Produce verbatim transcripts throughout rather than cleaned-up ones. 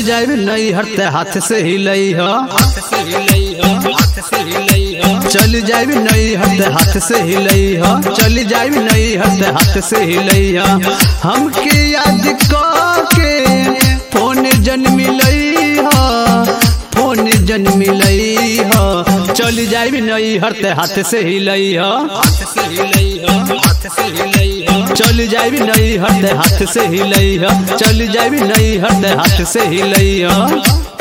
जाए नहीं हरते हाथ से हिलई हो, चल जाए नहीं हरते हाथ से हिलई हो, चल जाए नहीं हरते हाथ से हिलई हो। हमके याद के फोन जन मिलई हो, फोन जन मिलई हो, चल जाए नहीं हरते हाथ से हिलई हो, चल जाए नहीं हरते हाथ से हिलई हो, चल जाए नहीं हरते हाथ से हिलई हो।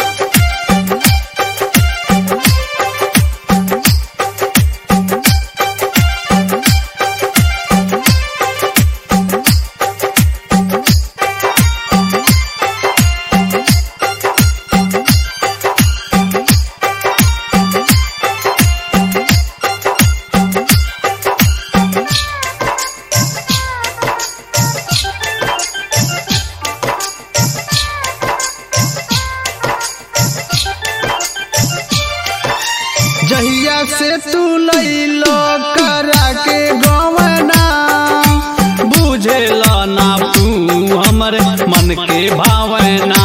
जहिया से तू लैलो करा के गवना, बुझेला ना तू हमरे मन के भावना।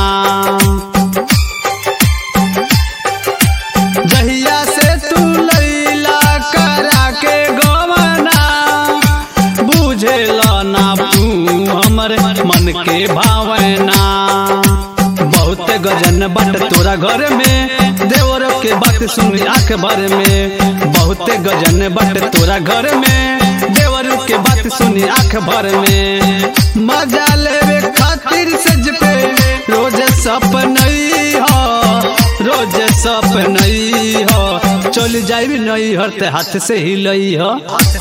जहिया से तू लैला करा के गवना, बुझेला ना तू हमरे मन के भावना। बहुत गजन बट तोरा घर में, देवर के बात सुनी आँख भर में। बहुत गजन बट तोरा घर में, देवर के बात सुनी आँख भर में। मजा लेवे खातिर सज पे रोज सपनई हो, रोज सपनई हो, चल जाए नहीं हरते हाथ से हिलई हो,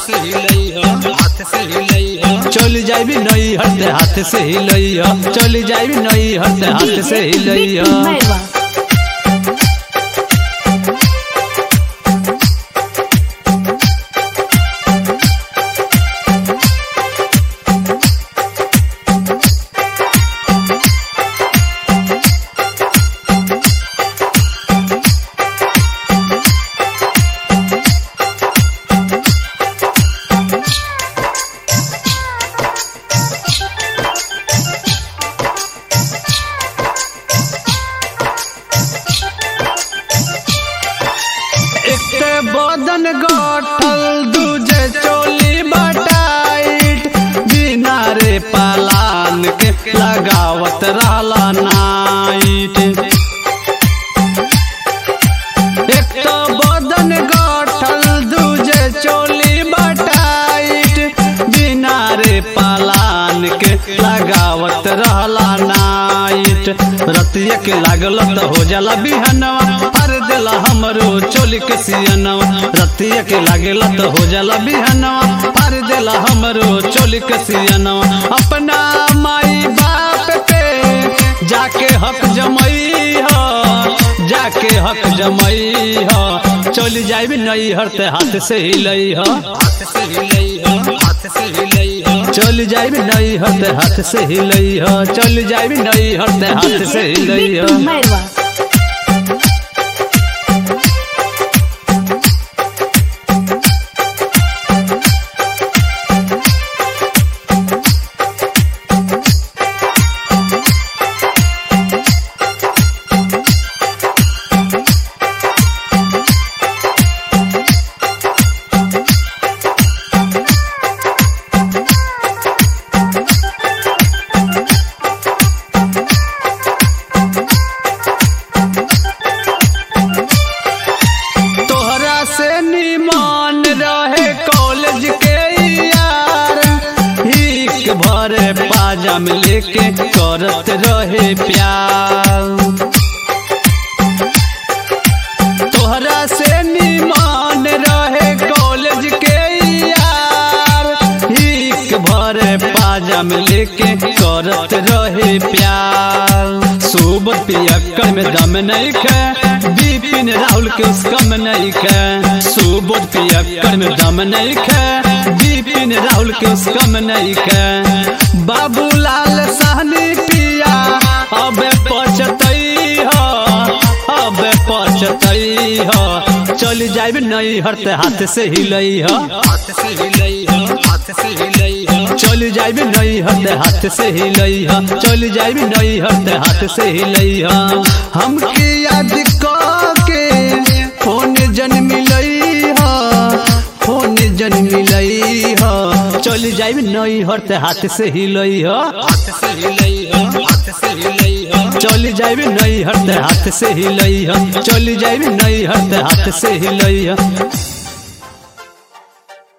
चल जाए नहीं हरते हाथ से हिलई हो, चल जाए नहीं हरते हाथ से हिलई हो। बदन गठल दूजे चोली बटाइट, बिना रे पालान के लगावत रहला नाइट। एक तो बदन गठल दूजे चोली बटाइट, बिना रे पालान के लगावत रहला नाइट। रतिया के लागल तो हो जाला बिहनवा, हर देला हमरो चोली के सियनवा। रतिया के लागेला तो हो जाला बिहनवा, हर देला हमरो चोली के सियनवा। अपना माई बाप पे जाके हक जमई हो, जाके हक जमई हो, चल जाए नहीं हरते हाथ से हिलई हो, चल जाए नहीं हरते हाथ से हिलई हो, चल जाए नहीं हरते हाथ से हिलई हो। भरे पाजा में लेके करत रहे प्यार, तोहरा से निमान रहे कॉलेज के यार। हिक भरे पाजा में लेके करत रहे प्यार। सुबह पियक्कर में दम नहीं खे, बिपिन राहुल के उसका में नहीं खे। सुबह पियक्कर में दम नहीं खे, बिपिन राहुल के उसका में नहीं खे। बाबूलाल सहनी पिया अब पछतई हो, अब पछतई हो, चल जाए नहीं हरते हाथ से हिलई हो, हाथ से हिलई हो। हाथ से हिलैहा चल जाइबे नैहर ते हाथ से हिलैहा चल जाइबे नैहर ते हाथ से हिलैहा हमके याद के फोन जन मिलैहा फोन जन मिलैहा चल जाइबे नैहर ते हाथ से हिलैहा हाथ से हिलैहा हाथ से हिलैहा चल जाइबे नैहर ते हाथ से हिलैहा चल जाइबे नैहर ते हाथ से हिलैहा।